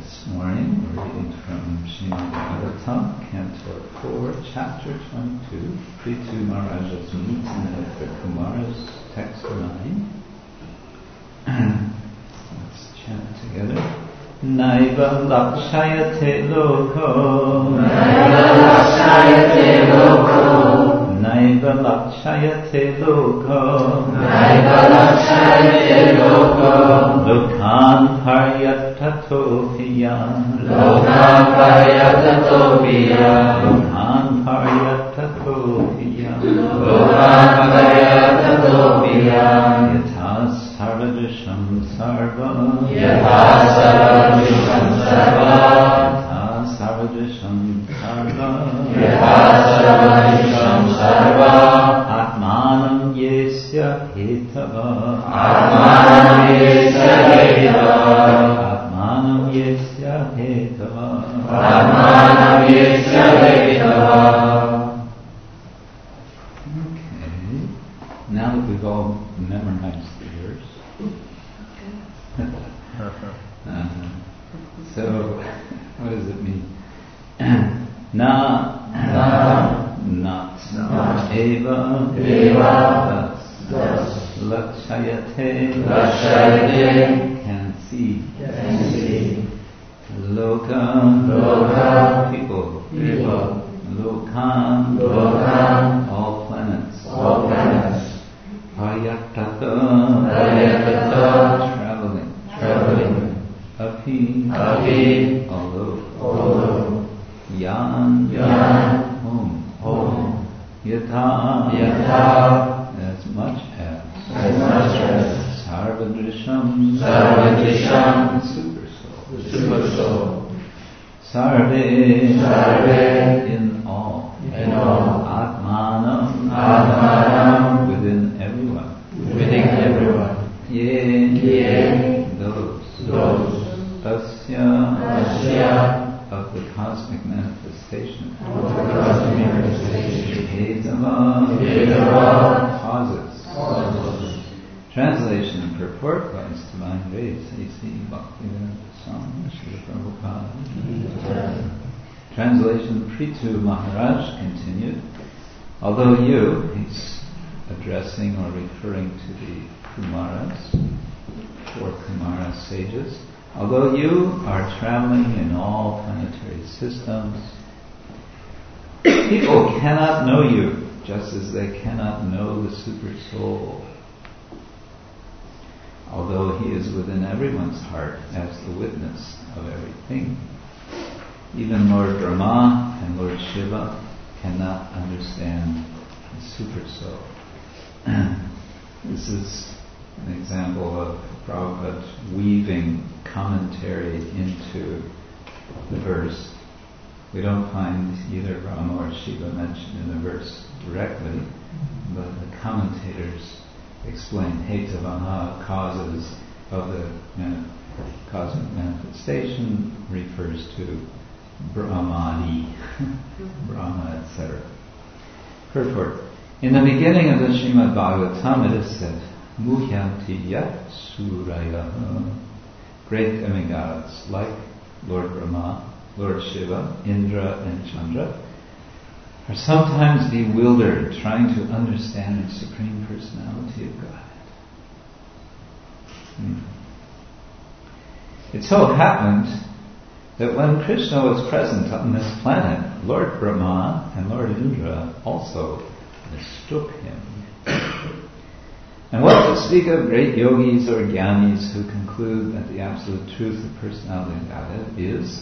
This morning we're reading from Srimad Bhagavatam, Canto 4, Chapter 22, Prithu Maharaja's meeting with the Kumaras, Text 9. Let's chant together. Naiva lakshayate loko, Naiva lakshayate loko, Naiva lakshayate loko, Naiva lakshayate loko, Lokan paryattatopiyam, Lokan paryattatopiyam, Lokan paryattatopiyam, Lokan paryattatopiyam, Yatha sarvadrisham sarvam, Yatha sarvadrisham sarvam, Yatha sarvadrisham sarvam, Yatha sarvadrisham sarvam, Atmanam yesya hetava, Atmanam yesya hetava, Atmanam yesya hetava, Atmanam yesya hetava. Okay. Now that we've all memorized the verse. So, what does it mean? Not, eva, thus, lakshayate, can see, loka, people, lokan, all planets, payattata, traveling, api, although, yan, home, yatha, as much as, sarvadrisham, super soul, sarve, in all, atmanam, within everyone, ye, those, asya, of the cosmic manifestation, causes. Translation and purport by His Divine Grace A.C. Bhaktivedanta Swami Srila Prabhupada. Translation. Prithu Maharaj continued, although you, he's addressing or referring to the Kumaras, 4 Kumara sages, although you are traveling in all planetary systems, people cannot know you, just as they cannot know the Super Soul, although he is within everyone's heart as the witness of everything. Even Lord Brahma and Lord Shiva cannot understand the Super Soul. This is an example of Prabhupada weaving commentary into the verse. We don't find either Brahma or Shiva mentioned in the verse directly, but the commentators explain Hetavaha, causes of the cosmic manifestation, refers to Brahmadi, Brahma, etc. Purport. In the beginning of the Srimad Bhagavatam it is said, Muhyanti yat suraya, great demigods like Lord Brahma, Lord Shiva, Indra and Chandra are sometimes bewildered trying to understand the Supreme Personality of God. It so happened that when Krishna was present on this planet, Lord Brahma and Lord Indra also mistook him. And what to speak of great yogis or jnanis who conclude that the absolute truth of personality of Godhead is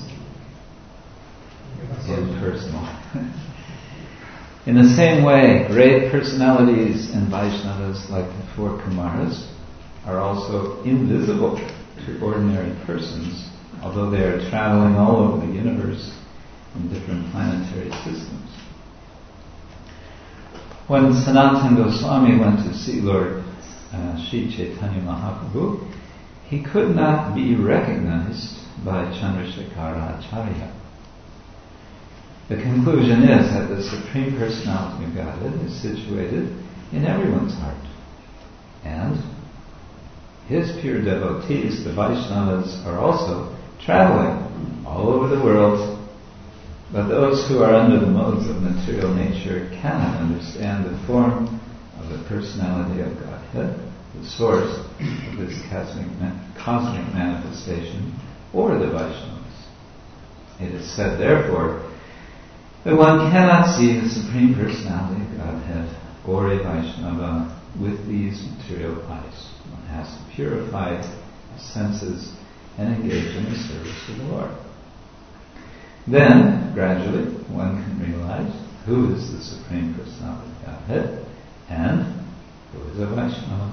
impersonal. In the same way, great personalities and Vaishnavas like the 4 Kumaras are also invisible to ordinary persons, although they are traveling all over the universe in different planetary systems. When Sanatana Goswami went to see Lord Sri Chaitanya Mahaprabhu, he could not be recognized by Chandrasekhara Acharya. The conclusion is that the Supreme Personality of Godhead is situated in everyone's heart. And his pure devotees, the Vaishnavas, are also traveling all over the world. But those who are under the modes of material nature cannot understand the form of the personality of Godhead, the source of this cosmic manifestation, or the Vaishnavas. It is said, therefore, that one cannot see the Supreme Personality of Godhead or a Vaishnava with these material eyes. One has to purify the senses and engage in the service of the Lord. Then, gradually, one can realize who is the Supreme Personality of Godhead and who is a Vaishnava.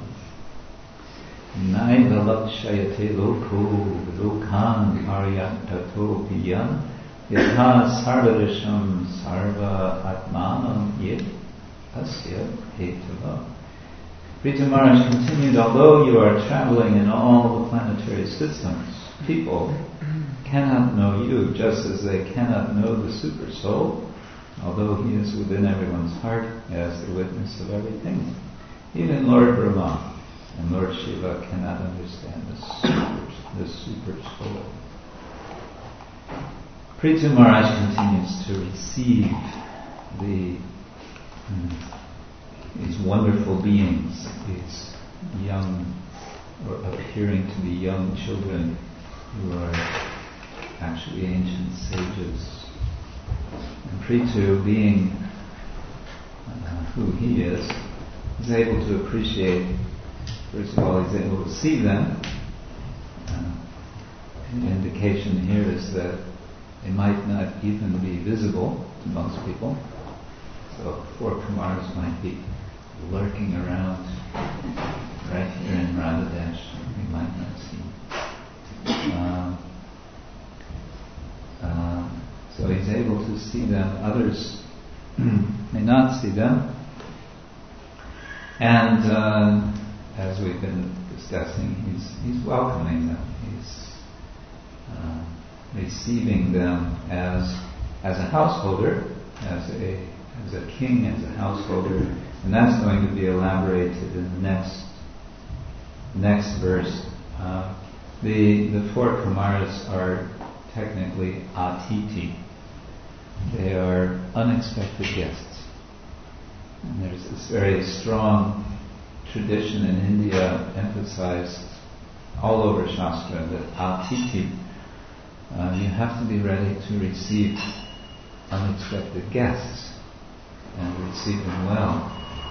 Naiva lakshayate loko lokan aryantato piyam yatha sarvadisham sarva atmanam yet asya hetava. Prithu Maharaj continued, although you are traveling in all the planetary systems, people cannot know you just as they cannot know the Super Soul, although he is within everyone's heart as the witness of everything. Even Lord Brahma and Lord Shiva cannot understand the Super Soul. Prithu Maharaj continues to receive these wonderful beings, these young, or appearing to be young children who are actually ancient sages. And Prithu, being who he is able to appreciate, first of all, he's able to see them. The indication here is that they might not even be visible to most people. So 4 Kumars might be lurking around right here in Radhadesh. We might not see. So he's able to see them. Others may not see them. And as we've been discussing, he's welcoming them. He's receiving them as a householder, as a king, as a householder, and that's going to be elaborated in the next verse. The 4 Kumaras are technically atiti. They are unexpected guests. And there's this very strong tradition in India emphasized all over Shastra that atiti, you have to be ready to receive unexpected guests and receive them well.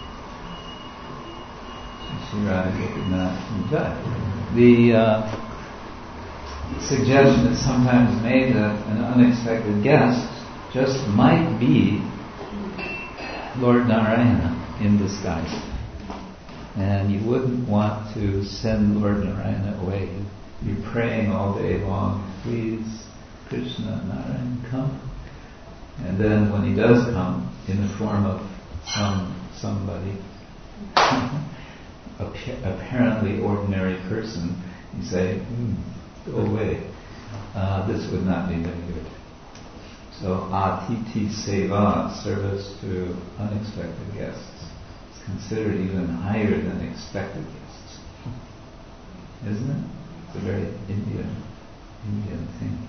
The suggestion is sometimes made that an unexpected guest just might be Lord Narayana in disguise. And you wouldn't want to send Lord Narayana away. You're praying all day long, please, Krishna, Narayana, come. And then when he does come, in the form of somebody, apparently ordinary person, you say, go away. This would not be very good. So atiti seva, service to unexpected guests, is considered even higher than expected guests. Isn't it? It's a very Indian thing.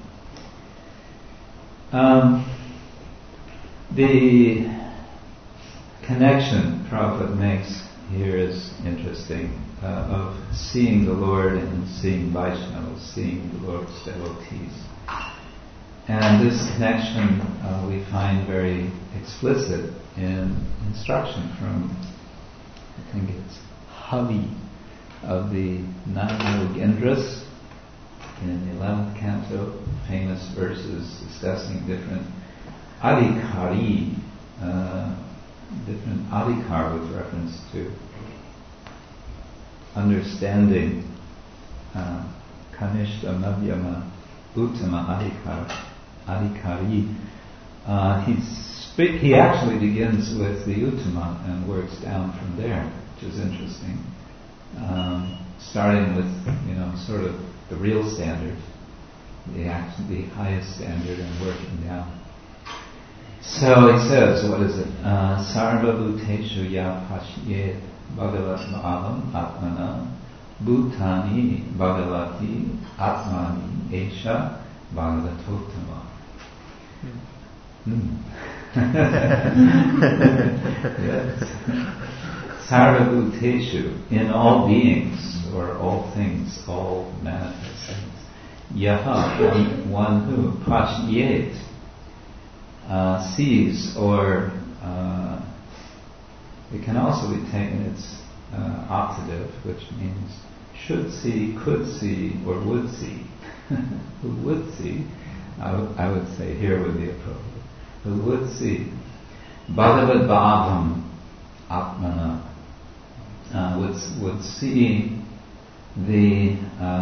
The connection Prabhupada makes here is interesting, of seeing the Lord and seeing Vaishnavas, seeing the Lord's devotees. And this connection we find very explicit in instruction from, I think it's Havi of the 9 Yogendras in the 11th canto, famous verses discussing different adhikari, different adhikar with reference to understanding kanishta, madhyama, uttama adhikari. He actually begins with the uttama and works down from there, which is interesting. Starting with, sort of the real standard, the highest standard, and working down. So he says, what is it? Sarva bhuteshu ya pashyet bhagavat bhavam atmana Bhutani Bhagavati Atmani Esha Bhagavatottama. Yes. Sarvabhuteshu, in all beings, or all things, all manifest things. Yaha, one who, pashyet, sees, or it can also be taken its optative, which means should see, could see, or would see. Who would see, I would say here would be appropriate. Who would see. Bhagavad Bhavam Atmana, would see the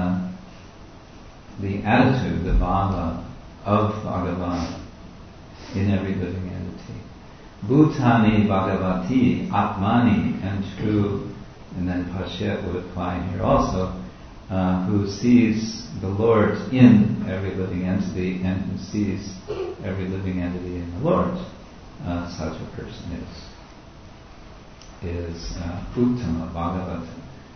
attitude, the bhava of Bhagavan in every living entity. Bhutani Bhagavati Atmani, and who, and then Pashyat would apply here also, who sees the Lord in every living entity and who sees every living entity in the Lord. Such a person is Uttama Bhagavata,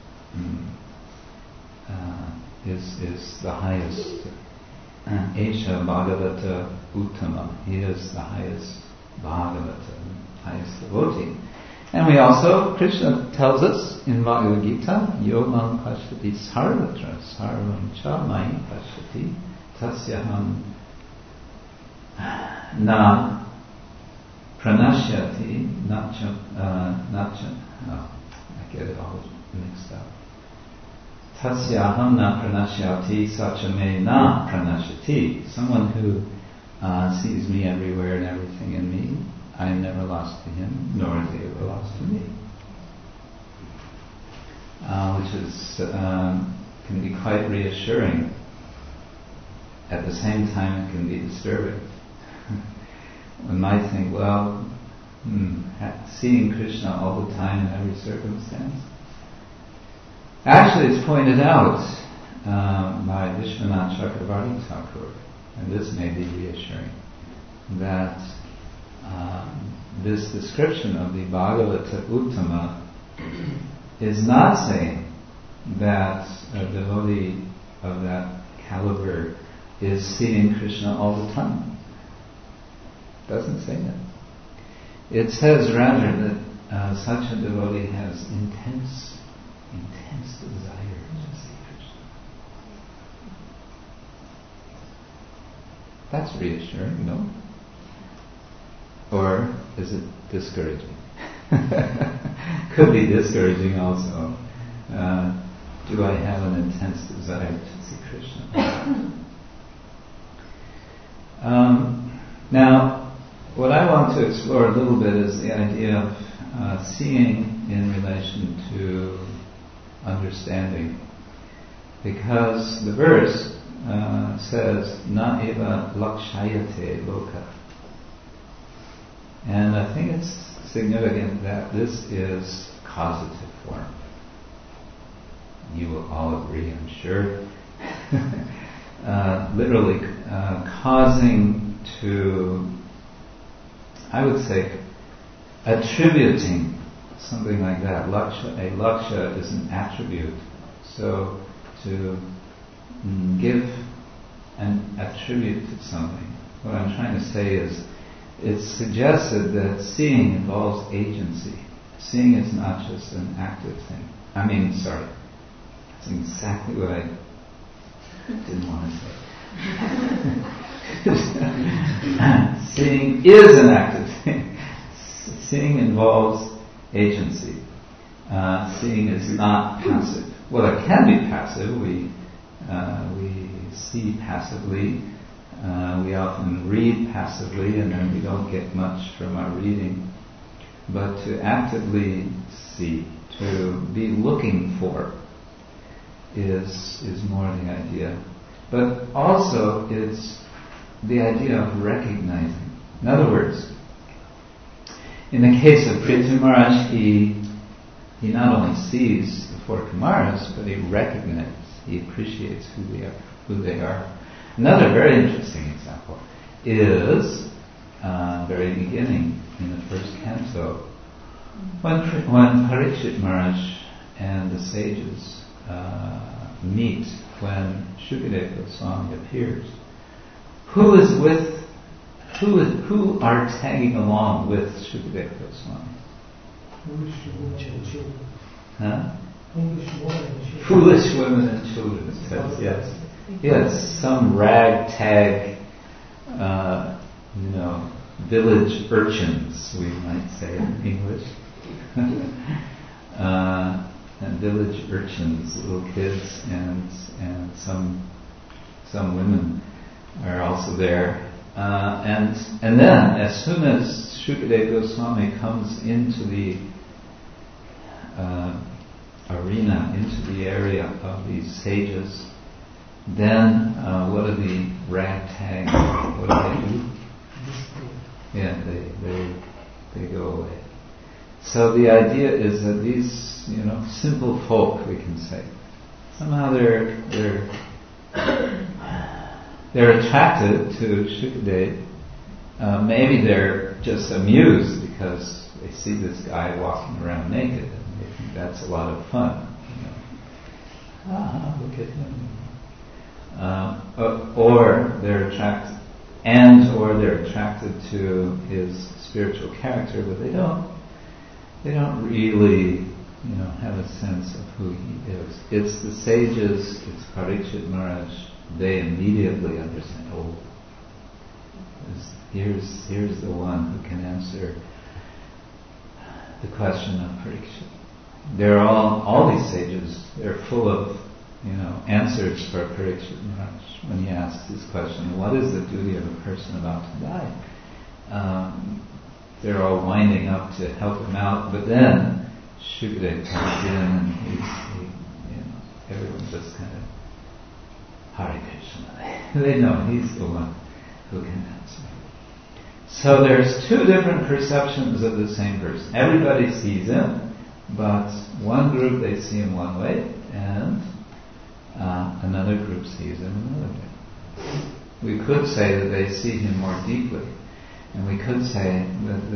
is the highest. Esha Bhagavata Uttama, he is the highest Bhagavata, highest devotee. And we also, Krishna tells us in Bhagavad Gita, Yomam Pashyati Sarvatra, Sarvam Cha Mai Pashyati, Tasyaham Na Pranashyati, Nacha, I get it all mixed up. Tasyaham Na Pranashyati, Sachame Na Pranashyati. Someone who sees me everywhere and everything in me, I am never lost to him, nor is he ever lost to me. Which is can be quite reassuring. At the same time, it can be disturbing. One might think, well, seeing Krishna all the time in every circumstance. Actually, it's pointed out by Vishwanath Chakravarti Thakur, and this may be reassuring, that this description of the Bhagavata Uttama is not saying that a devotee of that caliber is seeing Krishna all the time. It doesn't say that. It says rather that such a devotee has intense desire to see Krishna. That's reassuring, no? Or is it discouraging? Could be discouraging also. Do I have an intense desire to see Krishna? Now, what I want to explore a little bit is the idea of seeing in relation to understanding. Because the verse says, Na eva lakshayate loka. And I think it's significant that this is causative form. You will all agree, I'm sure. Literally causing to, I would say, attributing something like that. A laksha is an attribute. So to give an attribute to something. What I'm trying to say is, it's suggested that seeing involves agency. Seeing is not just an active thing. That's exactly what I didn't want to say. Seeing is an active thing. Seeing involves agency. Seeing is not passive. Well, it can be passive. We see passively. We often read passively, and then we don't get much from our reading. But to actively see, to be looking for, is more the idea. But also it's the idea of recognizing. In other words, in the case of Prithu Maharaj, he not only sees the four Kumaras, but he recognizes, he appreciates who they are. Another very interesting example is very beginning in the first canto, when Parikshit Maharaj and the sages meet when Shukadeva Goswami appears. Who are tagging along with Shukadeva Goswami? Huh? Foolish women and children, it says, yes. Yes, some ragtag, village urchins, we might say in English. And village urchins, little kids, and some women are also there. And then, as soon as Shukadeva Goswami comes into the arena, into the area of these sages, then what do the ragtag? What do? Yeah, they go away. So the idea is that these, simple folk, we can say, somehow they're attracted to Shukadeva. Maybe they're just amused because they see this guy walking around naked, and they think that's a lot of fun. Look at him. Or they're attracted, they're attracted to his spiritual character, but they don't really, have a sense of who he is. It's the sages, it's Parikshit Maharaj, they immediately understand, here's the one who can answer the question of Parikshit. They're all these sages, they're full of, answers for Parikshit Maharaj when he asks this question, what is the duty of a person about to die? They're all winding up to help him out, but then Shukadeva comes in and everyone just kind of Hare Krishna. They know he's the one who can answer. So there's two different perceptions of the same person. Everybody sees him, but one group they see him one way, and another group sees him another way. We could say that they see him more deeply, and we could say that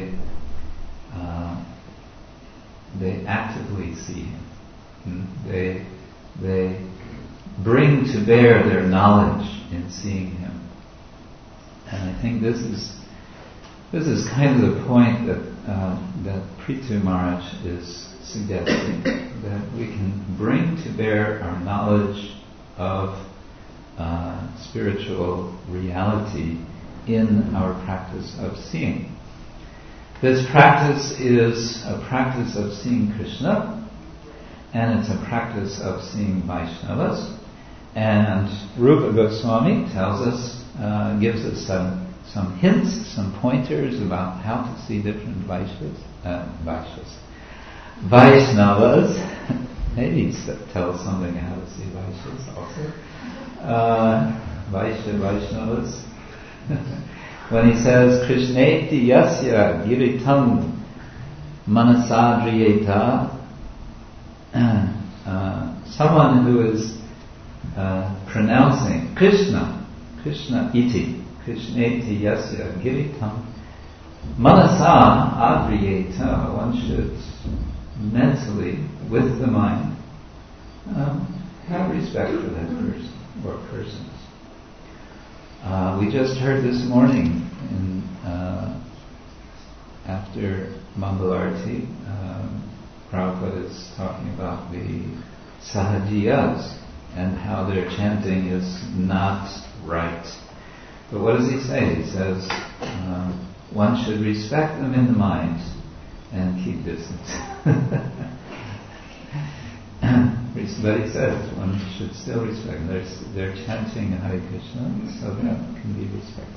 they actively see him. They bring to bear their knowledge in seeing him. And I think this is kind of the point that Prithu Maharaj is suggesting, that we can bring to bear our knowledge of spiritual reality in our practice of seeing. This practice is a practice of seeing Krishna, and it's a practice of seeing Vaishnavas. And Rupa Goswami tells us, gives us some hints, some pointers about how to see different Vaishnavas. Maybe he tells something how to see Vaishnavas also. Vaishnavas. When he says, Krishneti yasya giritam manasadriyeta, someone who is pronouncing Krishna iti, Krishneti yasya giritam manasa adriyeta, one should mentally, with the mind, have respect for that person or persons. We just heard this morning, after Mangalarti, Prabhupada is talking about the Sahajiyas and how their chanting is not right. But what does he say? He says one should respect them in the mind and keep distance. But he says one should still respect them. They're chanting Hare Krishna, so that can be respected.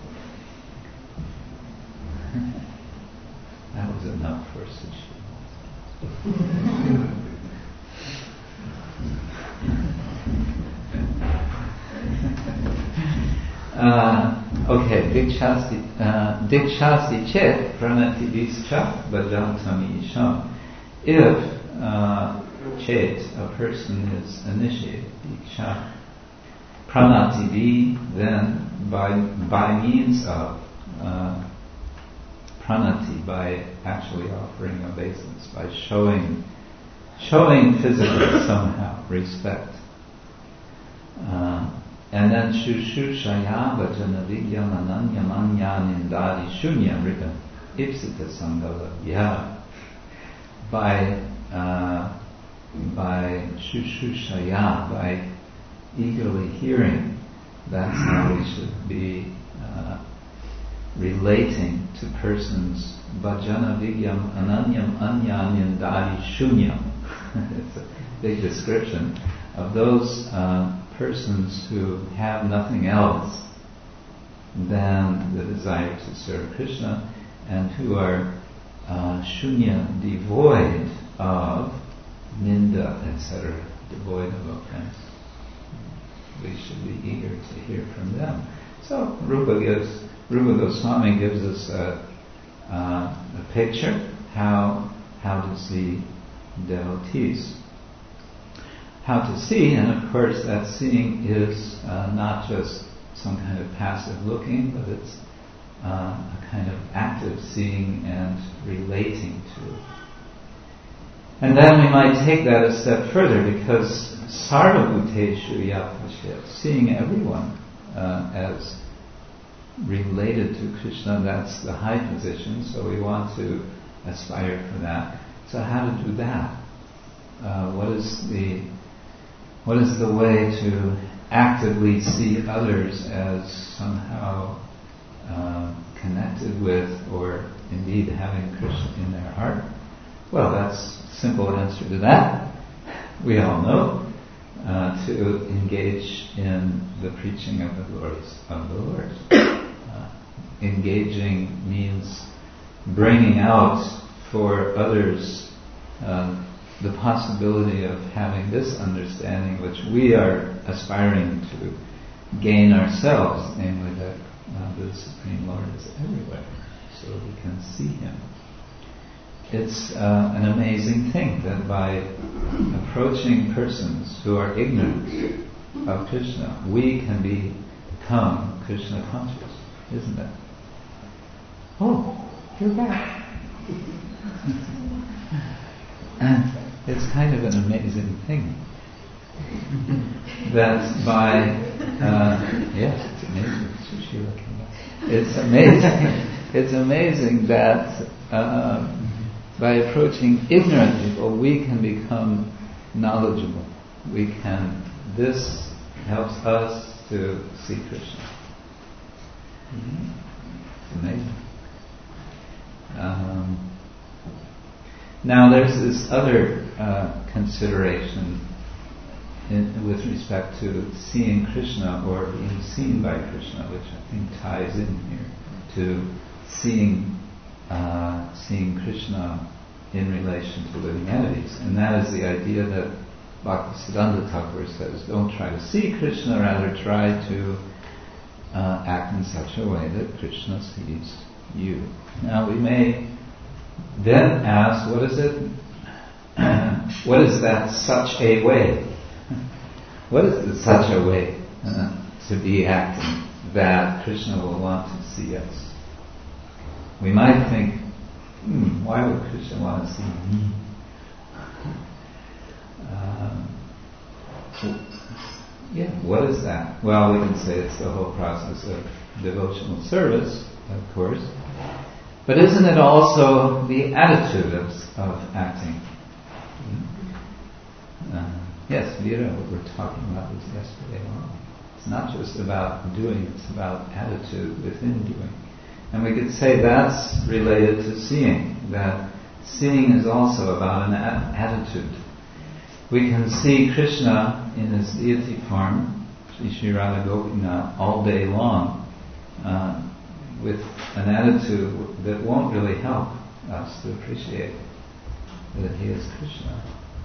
That was enough for Okay, Dikshasti chet pranati vischa bhajantami isham. If chet, a person is initiated, diksha, pranati, then by means of pranati, by actually offering obeisance, by showing showing physically somehow respect. And then Shushushaya Vajana Vidyam Ananyam Anyan Indadi Shunya written Ipsita Sangala. Yeah. By Shushushaya, by eagerly hearing, that's how we should be relating to persons. Vajana Vidyam Ananyam Anyan Indadi Shunyam. It's a big description of those persons who have nothing else than the desire to serve Krishna and who are shunya, devoid of ninda, etc., devoid of offense. We should be eager to hear from them. So Rupa Goswami gives us a picture how to see devotees. How to see, and of course that seeing is not just some kind of passive looking, but it's a kind of active seeing and relating to. And then we might take that a step further, because sarvabhuteshu yapasya, seeing everyone as related to Krishna, that's the high position, so we want to aspire for that. So how to do that? What is the way to actively see others as somehow connected with, or indeed having Krishna in their heart? Well, that's a simple answer to that. We all know to engage in the preaching of the glories of the Lord. Engaging means bringing out for others the possibility of having this understanding which we are aspiring to gain ourselves, namely that the Supreme Lord is everywhere, so we can see Him. It's an amazing thing that by approaching persons who are ignorant of Krishna, we can become Krishna conscious, isn't it? Oh, you're back. And it's kind of an amazing thing that by yes, it's amazing. It's amazing. It's amazing that by approaching ignorant people, we can become knowledgeable. This helps us to see Krishna. It's amazing. Now there's this other consideration with respect to seeing Krishna or being seen by Krishna, which I think ties in here to seeing Krishna in relation to living entities. And that is the idea that Bhaktisiddhanta Thakur says, don't try to see Krishna, rather try to act in such a way that Krishna sees you. Now we may then ask, what is it? What is that such a way? What is the such a way to be acting that Krishna will want to see us? We might think, why would Krishna want to see me? What is that? Well, we can say it's the whole process of devotional service, of course. But isn't it also the attitude of acting? Yes, Veera, what we're talking about was yesterday. It's not just about doing, it's about attitude within doing. And we could say that's related to seeing, that seeing is also about an attitude. We can see Krishna in his deity form, Sri Radha Gopinath, all day long, with an attitude that won't really help us to appreciate that he is Krishna.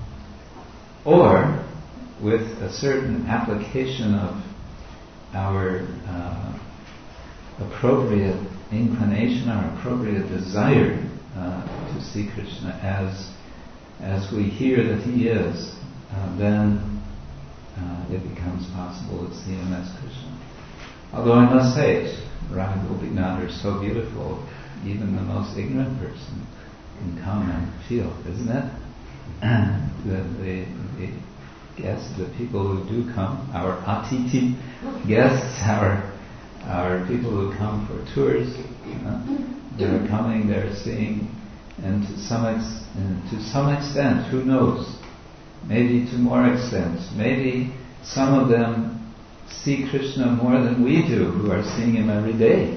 Or with a certain application of our appropriate inclination, our appropriate desire to see Krishna as we hear that he is, then it becomes possible to see him as Krishna. Although I must say, Radha Gopinath are so beautiful, even the most ignorant person can come and feel, isn't it? the guests, the people who do come, our atiti guests, our people who come for tours, they're coming, they're seeing, and to some extent, who knows, maybe to more extent, maybe some of them see Krishna more than we do, who are seeing him every day.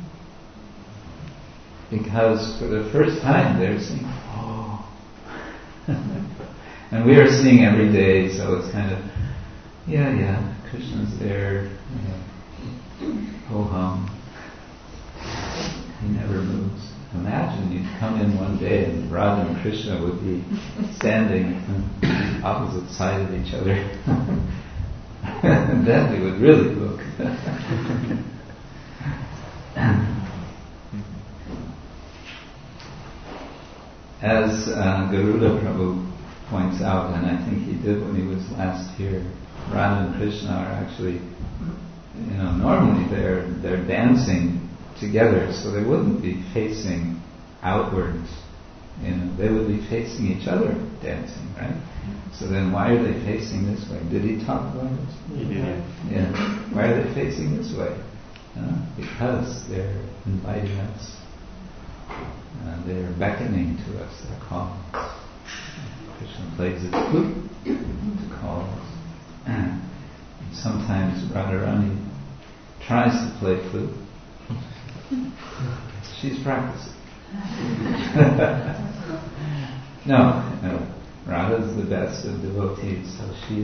Because for the first time they're seeing, oh. And we are seeing every day, so it's kind of, yeah, Krishna's there, ho hum. He never moves. Imagine you'd come in one day and Radha and Krishna would be standing on the opposite side of each other. And then we would really look. As Garuda Prabhu points out, and I think he did when he was last here, Radha and Krishna are actually, normally they're dancing together, so they wouldn't be facing outwards. They would be facing each other dancing, right? So then why are they facing this way? Did he talk about this? He did. Yeah. Why are they facing this way? Because they're inviting us. They're beckoning to us. They're calling us. Krishna plays his flute to call us. Sometimes Radharani tries to play flute. She's practicing. No, Radha's the best of devotees, so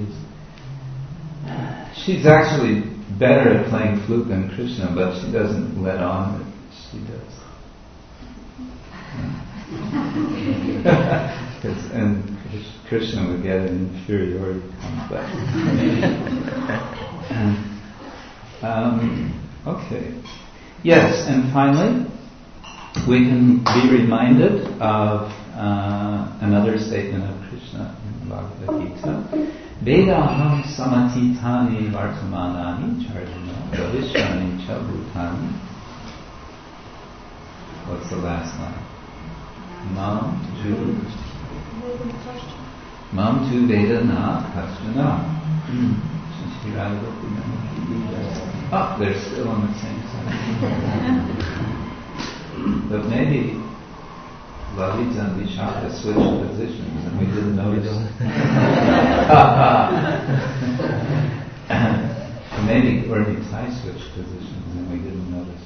she's actually better at playing flute than Krishna, but she doesn't let on that she does. And Krishna would get an inferiority complex. Okay. Yes, and finally, we can be reminded of another statement of Krishna in the Bhagavad Gita. Vedaham samatitani vartamanani charjuna bhavishyani cha bhutani. What's the last line? Mam tu vedana kashana. Oh, they're still on the same side. But maybe Lalita and Vishaka switched positions and we didn't notice. Maybe Urmi Sai switched positions and we didn't notice.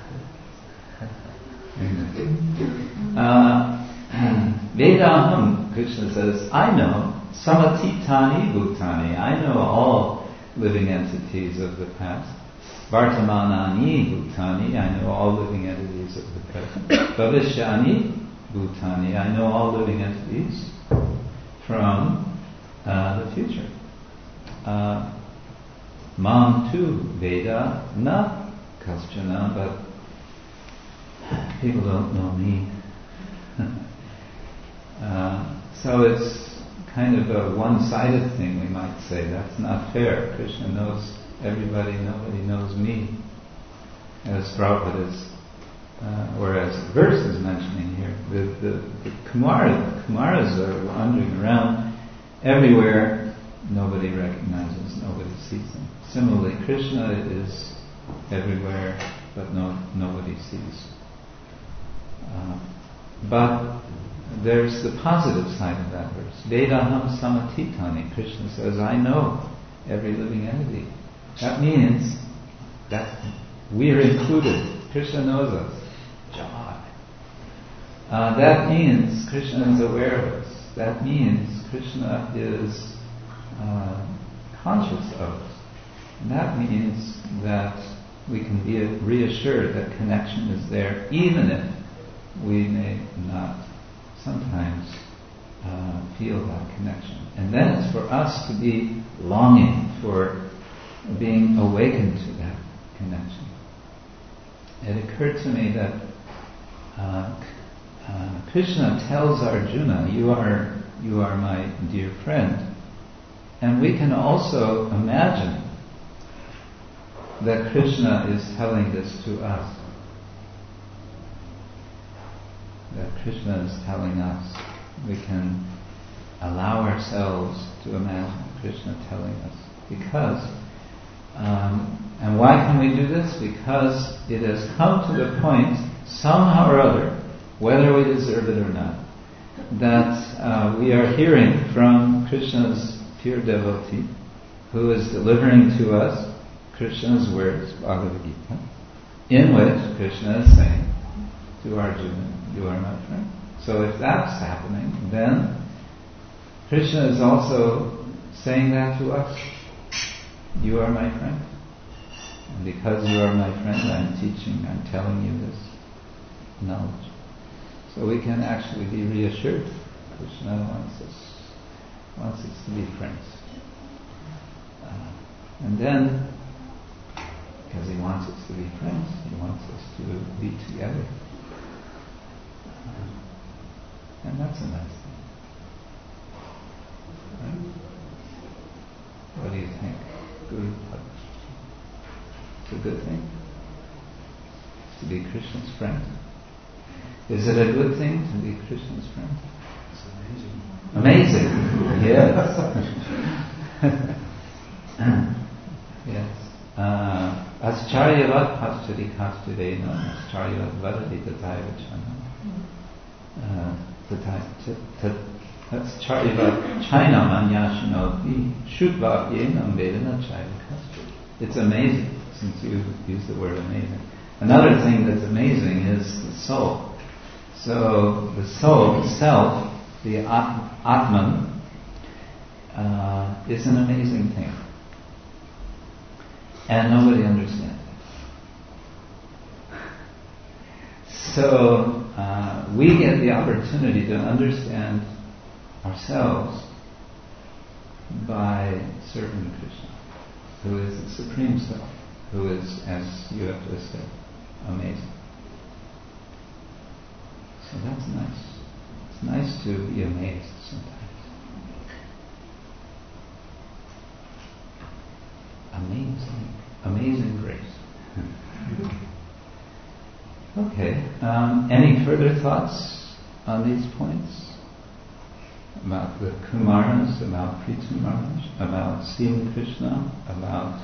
Vedaham, Krishna says, I know samatitani bhutani. I know all living entities of the past. Vartamanani bhutani. I know all living entities of the present. Bhavishyani bhutani. I know all living entities from the future. Mam tu Veda na kaschana, but people don't know me. So it's kind of a one-sided thing, we might say. That's not fair. Krishna knows everybody, nobody knows me. As Prabhupada is, or as the verse is mentioning here, the Kumaras are wandering around everywhere. Nobody recognizes, nobody sees them. Similarly, Krishna is everywhere, but nobody sees. But there's the positive side of that verse. Vedaham samatitani. Krishna says, I know every living entity. That means that we are included. Krishna knows us. Jai. That means Krishna is aware of us. That means Krishna is conscious of us. And that means that we can be reassured that connection is there, even if we may not sometimes feel that connection. And then it's for us to be longing for being awakened to that connection. It occurred to me that Krishna tells Arjuna, you are my dear friend. And we can also imagine that Krishna is telling this to us. That Krishna is telling us. We can allow ourselves to imagine Krishna telling us. Because, and why can we do this? Because it has come to the point, somehow or other, whether we deserve it or not, that we are hearing from Krishna's pure devotee, who is delivering to us Krishna's words, Bhagavad Gita, in which Krishna is saying to Arjuna, you are my friend. So if that's happening, then Krishna is also saying that to us. You are my friend. And because you are my friend, I'm teaching, I'm telling you this knowledge. So we can actually be reassured. Krishna wants us to be friends. And then, because he wants us to be friends, he wants us to be together. And that's a nice thing. Right? What do you think? Guru Pada? It's a good thing to be Krishna's friend. Is it a good thing to be Krishna's friend? It's amazing. Amazing, yes. Yes. Ascharyavat paschari kastudena, ascharyavat vadati tataiva chana. Ascharyavat china manyashinoti, shudva yenam vedana chaiva kastudena. It's amazing, since you use the word amazing. Another thing that's amazing is the soul. So the soul, the self, the Atman, is an amazing thing. And nobody understands it. So we get the opportunity to understand ourselves by serving Krishna, who is the Supreme Self, who is, as you have just said, amazing. So that's nice. It's nice to be amazed sometimes. Amazing grace. Okay. Any further thoughts on these points? About the Kumaras, about Prithu Maharaj, about seeing Krishna, about...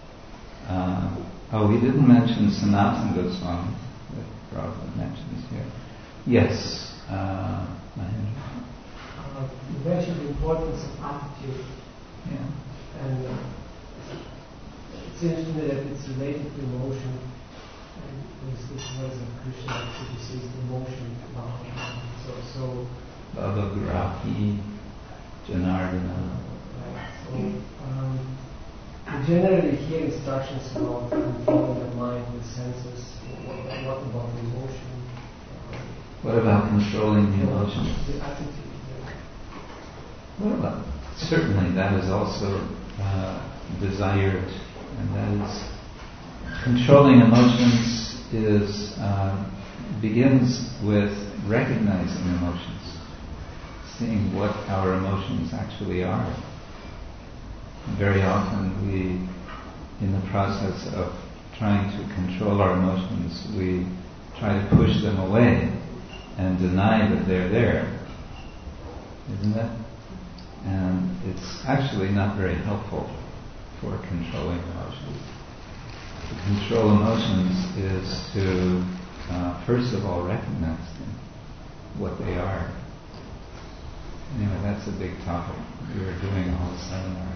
we didn't mention Sanatana Goswami, that Prabhupada mentions here. Yes, Mahendra. You mentioned the importance of attitude. Yeah. And it seems to me that it's related to emotion. And this words of Krishna actually says the emotion about so Bhava Grahi, Janardana. Right. So we generally hear instructions about controlling the mind with senses. What about the emotion? What about controlling the emotions? The attitude. Well, certainly that is also desired, and that is controlling emotions begins with recognizing emotions, seeing what our emotions actually are. Very often we, in the process of trying to control our emotions, we try to push them away and deny that they're there. Isn't it? And it's actually not very helpful for controlling emotions. To control emotions is to, first of all, recognize them, what they are. Anyway, that's a big topic. We were doing a whole seminar.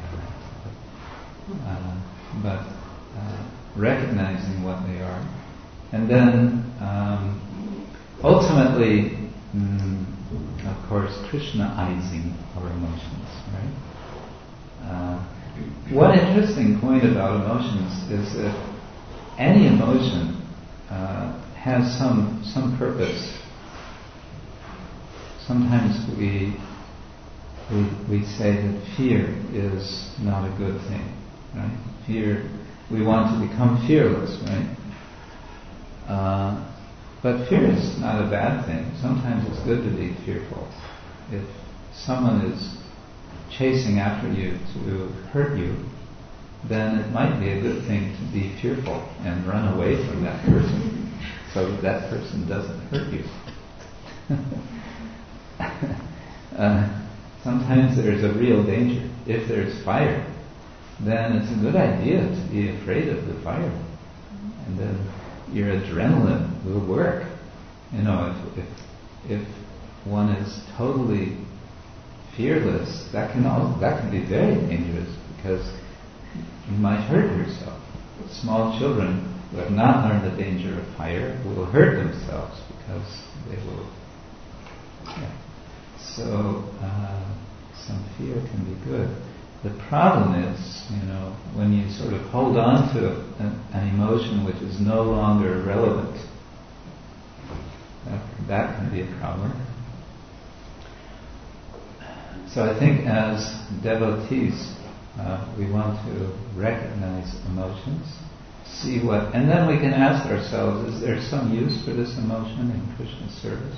But recognizing what they are. And then, ultimately, of course, Krishnaizing our emotions, right? One interesting point about emotions is that any emotion has some purpose. Sometimes we say that fear is not a good thing, right? Fear, we want to become fearless, right? But fear is not a bad thing. Sometimes it's good to be fearful. If someone is chasing after you to hurt you, then it might be a good thing to be fearful and run away from that person so that person doesn't hurt you. Sometimes there's a real danger. If there's fire, then it's a good idea to be afraid of the fire. And then your adrenaline will work. You know, if one is totally fearless, that can be very dangerous because you might hurt yourself. Small children who have not learned the danger of fire will hurt themselves because they will. Yeah. So some fear can be good. The problem is, you know, when you sort of hold on to an emotion which is no longer relevant. That can be a problem. So I think as devotees, we want to recognize emotions, see what, and then we can ask ourselves, is there some use for this emotion in Krishna's service?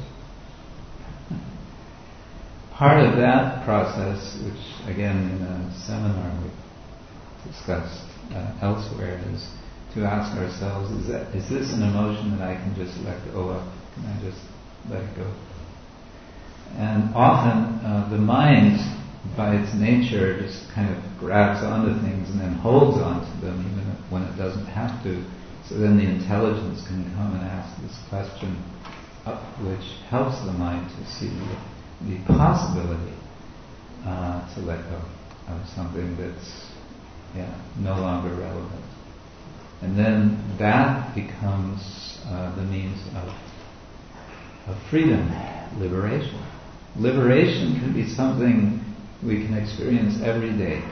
Part of that process, which again in a seminar we discussed elsewhere, is to ask ourselves, is this an emotion that I can just let go of? Can I just let it go? And often the mind, by its nature, just kind of grabs onto things and then holds onto them even when it doesn't have to. So then the intelligence can come and ask this question, which helps the mind to see the possibility to let go of something that's no longer relevant. And then that becomes the means of freedom, liberation. Liberation can be something we can experience every day.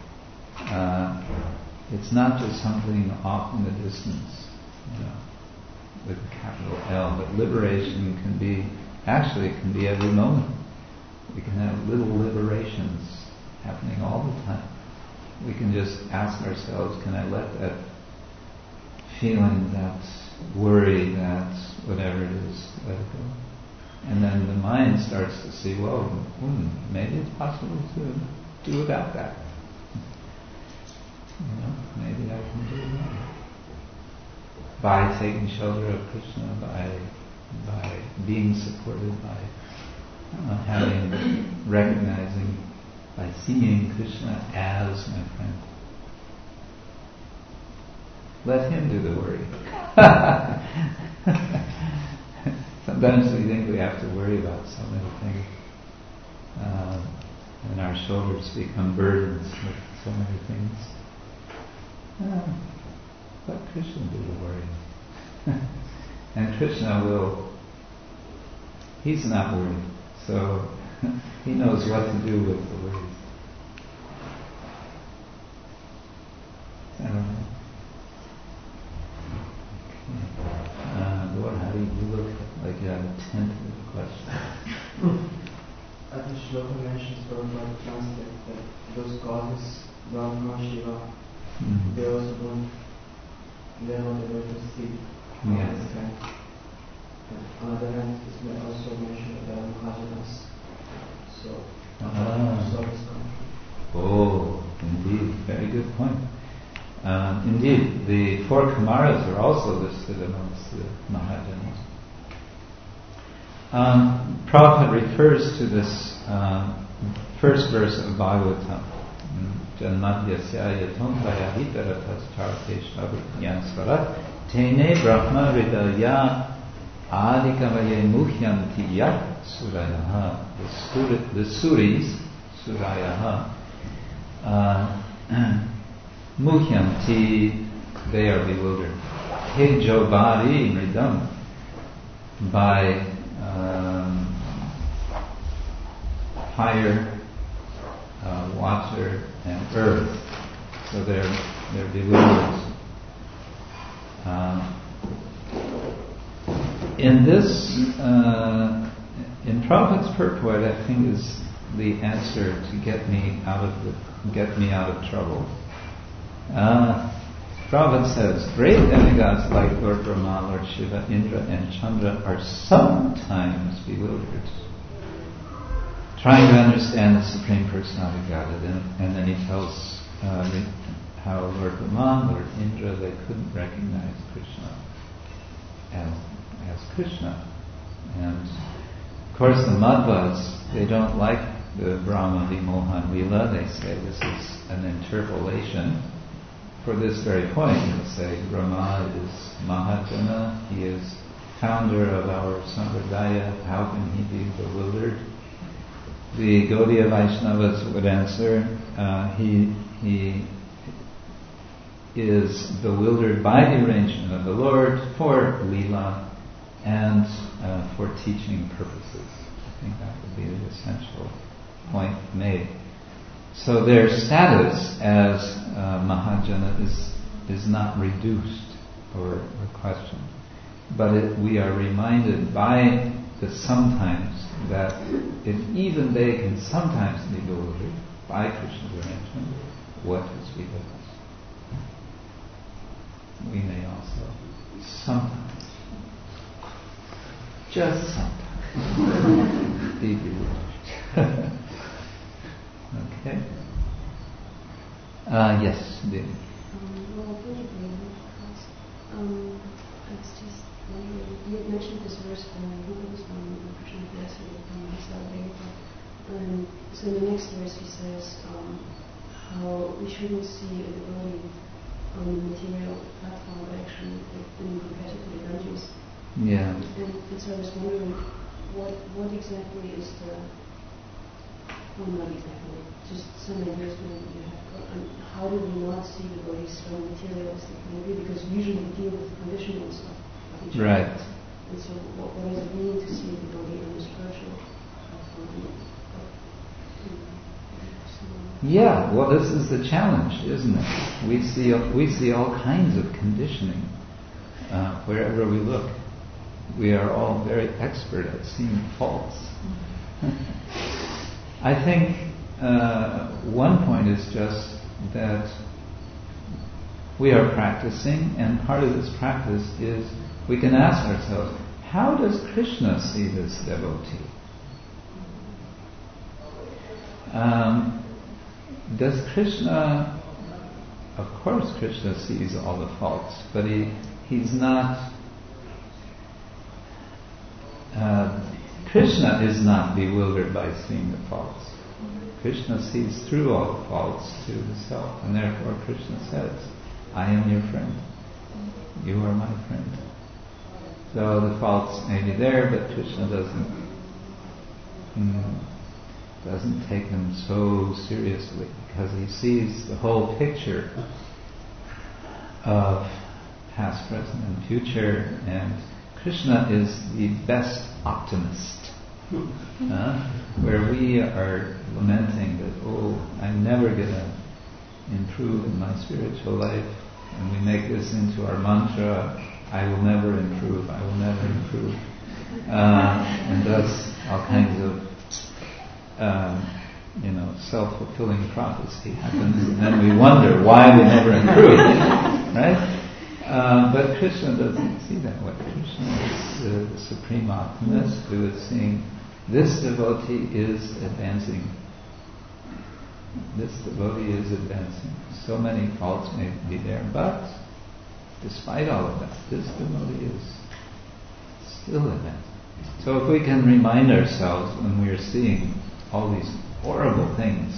It's not just something off in the distance, with a capital L, but liberation can be every moment. We can have little liberations happening all the time. We can just ask ourselves, can I let that feeling, that worry, that whatever it is, let it go? And then the mind starts to see, well, maybe it's possible to do without that. Maybe I can do that. By taking shelter of Krishna, by being supported, by recognizing, by seeing Krishna as my friend. Let him do the worry. Sometimes we think we have to worry about so many things, and our shoulders become burdens with so many things. Let Krishna do the worry. And Krishna he's not worried, so he knows what to do with the worries. I don't know. Lord, how do you look like you have a tentative question? At the shloka mentions Prabhupada translate that those goddesses, Brahma, Shiva, they also don't, they're not able to sleep. Yes. On the other hand, this may also mention that there are Mahajanas. So, service country. Oh, indeed, very good point. Indeed, the four Kumaras are also listed amongst the Mahajanas. Prabhupada refers to this first verse of Bhagavatam. Janmadhyasya yatontvaya hitaratastarteshvabrutyansvarat tene brahma ridaya adikavaye muhyanti yat surayaha. The Suris, Surayaha, muhyanti, they are bewildered. Tejobari mridam, by fire, water, and earth. So they're bewildered. In this, in Prabhupada's purport, I think is the answer to get me out of trouble. Prabhupada says, great demigods like Lord Brahma, Lord Shiva, Indra, and Chandra are sometimes bewildered, trying to understand the Supreme Personality of Godhead. And then he tells how Lord Brahma, Lord Indra, they couldn't recognize Krishna as Krishna. And of course the Madhvas, they don't like the Brahma Vimohan Lila, they say this is an interpolation for this very point. They say Brahma is Mahajana, he is founder of our Sampradaya, how can he be bewildered? The Gaudiya Vaishnavas would answer, he is bewildered by the arrangement of the Lord for Leela and for teaching purposes. I think that would be the essential point made. So their status as Mahajana is not reduced or questioned, but we are reminded by the sometimes that even they can sometimes be bewildered by Krishna's arrangement, what is with us? We may also sometimes, just sometimes, be bewildered. Okay. Yes, Devi. Well, thank you very much. I was just wondering, you had mentioned this verse from Krishna Vyasa from Sarveta. So in the next verse he says how we shouldn't see a devotee on the material platform, but actually in competitive energies. Yeah. And so I was wondering, what exactly is the, well, not exactly, just some ideas you have got, and how do we not see the devotees from materialistic point of view? Because we usually deal with the conditional stuff of each other. Right. And so what does it mean to see the devotee on the spiritual platform? Yeah, well, this is the challenge, isn't it? We see all kinds of conditioning wherever we look. We are all very expert at seeing faults. I think one point is just that we are practicing, and part of this practice is we can ask ourselves, how does Krishna see this devotee? Does Krishna, of course Krishna sees all the faults, but he's not, Krishna is not bewildered by seeing the faults. Krishna sees through all the faults to the self, and therefore Krishna says, I am your friend. You are my friend. So the faults may be there, but Krishna doesn't take them so seriously, because he sees the whole picture of past, present, and future, and Krishna is the best optimist. Where we are lamenting that, I'm never going to improve in my spiritual life, and we make this into our mantra, I will never improve, I will never improve. And thus all kinds of self-fulfilling prophecy happens, and then we wonder why we never improve, right? But Krishna doesn't see that way. Krishna is the supreme optimist who is seeing this devotee is advancing. This devotee is advancing. So many faults may be there, but despite all of that, this devotee is still advancing. So if we can remind ourselves when we are seeing all these horrible things,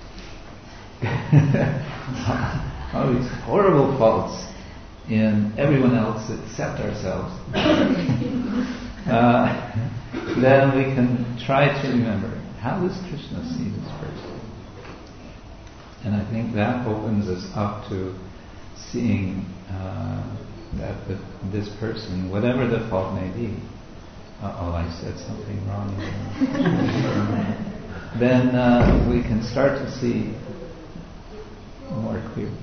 all these horrible faults in everyone else except ourselves, then we can try to remember, how does Krishna see this person? And I think that opens us up to seeing that this person, whatever the fault may be, I said something wrong. Then we can start to see more clearly.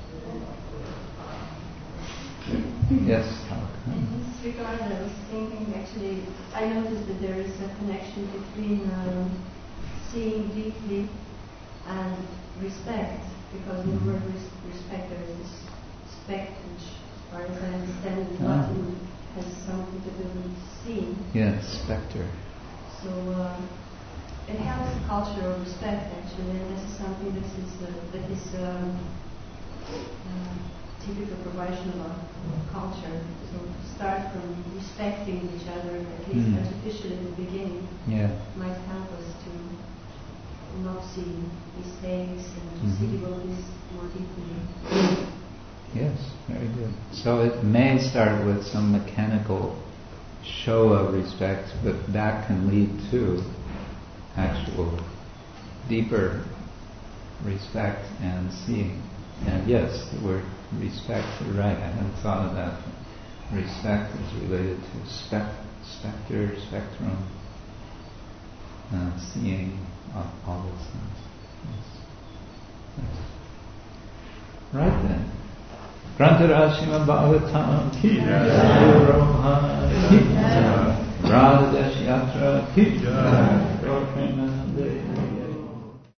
Yes. In this regard, I was thinking, actually, I noticed that there is a connection between seeing deeply and respect, because in the word respect there is this spect, which, as far as I understand, in Latin has something to do with seeing. Yes, specter. So it has a culture of respect, actually, and this is something that is typical for Vaishnava culture. So to start from respecting each other, at least artificially in the beginning, might help us to not see mistakes and to see devotees more deeply. Yes, very good. So it may start with some mechanical show of respect, but that can lead to actual deeper respect and seeing. And yes, the word respect, you're right, I hadn't thought of that. Respect is related to specter, spectrum, seeing, all those things. Yes. Right then. Grantara Srimad Bhagavatam ki jai, Radha Dash Yatra ki jai.